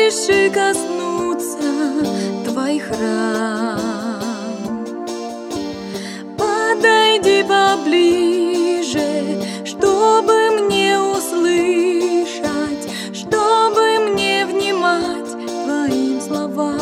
разреши коснуться твоих ран. Подойди поближе, чтобы мне услышать, чтобы мне внимать твоим словам.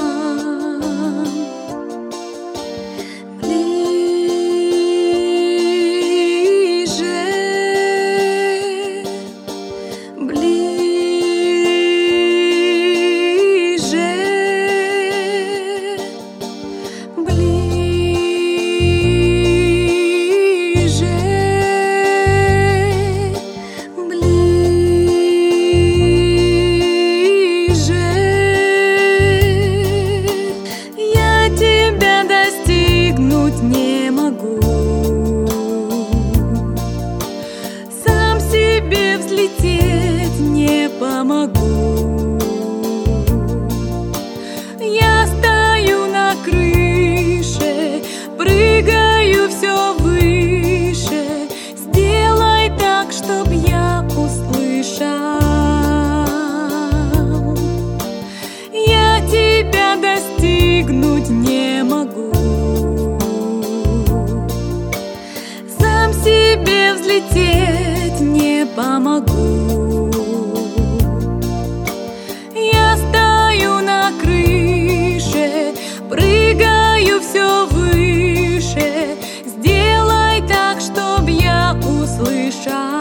Не могу сам себе взлететь, не помогу. Я стою на крыше, прыгаю все выше. Сделай так, чтоб я услышал. Я тебя достигнуть не могу, себе взлететь не помогу. Я стою на крыше, прыгаю все выше. Сделай так, чтоб я услышал.